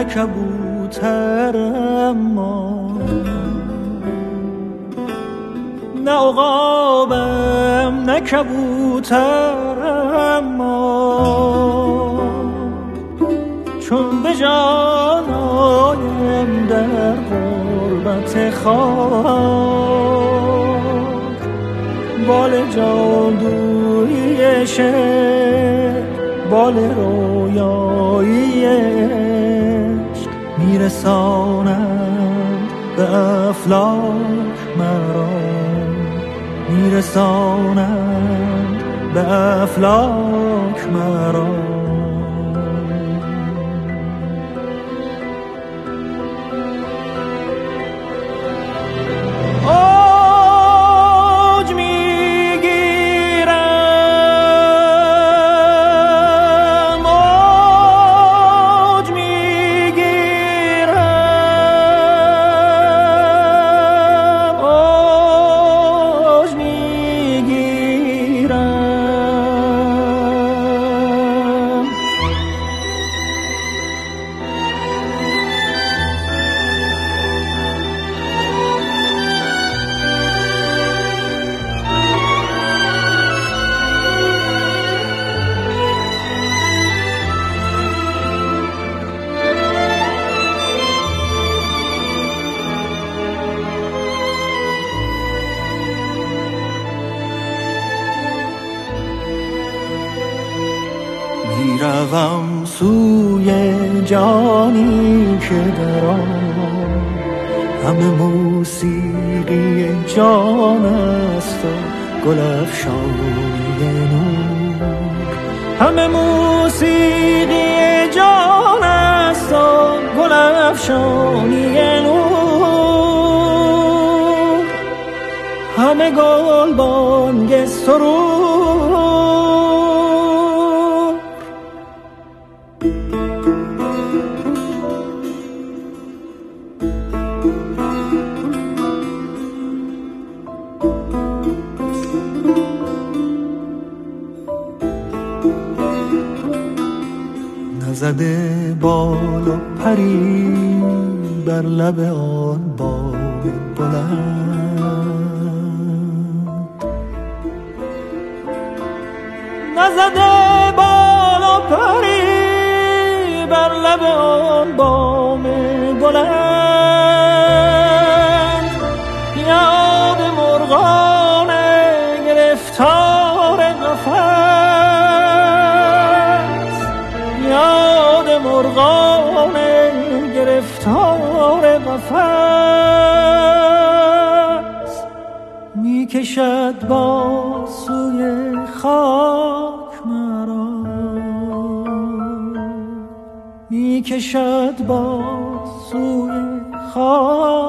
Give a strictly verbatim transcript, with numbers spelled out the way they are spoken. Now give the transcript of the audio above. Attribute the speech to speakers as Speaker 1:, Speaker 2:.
Speaker 1: کبوترم نه عقابم نه کبوترم چون به جان آیم در غربت خاک بال جادویی شعر بال رویایی عشق میرسانند به افلاک مرا میرسانند به افلاک مرا میروم سوی جانی که در آن همه موسیقی جان است و گل افشانی نور همه موسیقی جان است و گل افشانی نور همه گل بانگ سرور نزده بال و پری بر لب آن باغ بلند نزده بال و پری بر لب آن باغ بلند یاد مرغان گرفتار قفس یاد مرغان گرفتار قفس می کشد با سوی خاک مرا می کشد با سوی خاک